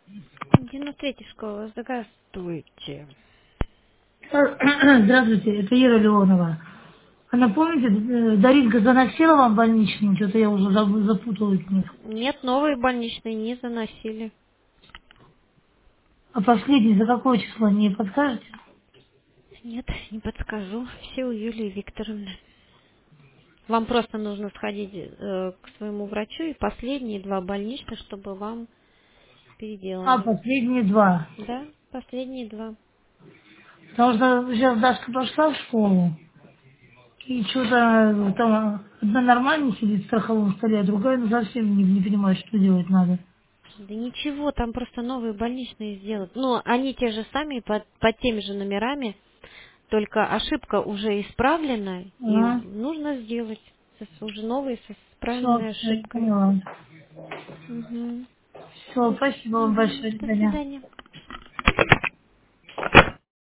Дина Третьевского, здравствуйте. Здравствуйте, это Ира Леонова. А напомните, Даринка заносила вам больничный? Что-то я уже запуталась в них. Нет, новые больничные не заносили. А последний за какое число, не подскажете? Нет, не подскажу. Все у Юлии Викторовны. Вам просто нужно сходить к своему врачу и последние два больничных, чтобы вам А, переделали. последние два. Да, последние два. Потому что сейчас Дашка пошла в школу, и что-то там одна нормально сидит в страховом столе, а другая ну, совсем не понимает, что делать надо. Да ничего, там просто новые больничные сделают. Ну, они те же сами, под теми же номерами, только ошибка уже исправлена, и Ага, нужно сделать уже новые с все, исправленной я ошибкой. поняла. Угу. Все, спасибо вам Угу. большое, до До свидания. свидания.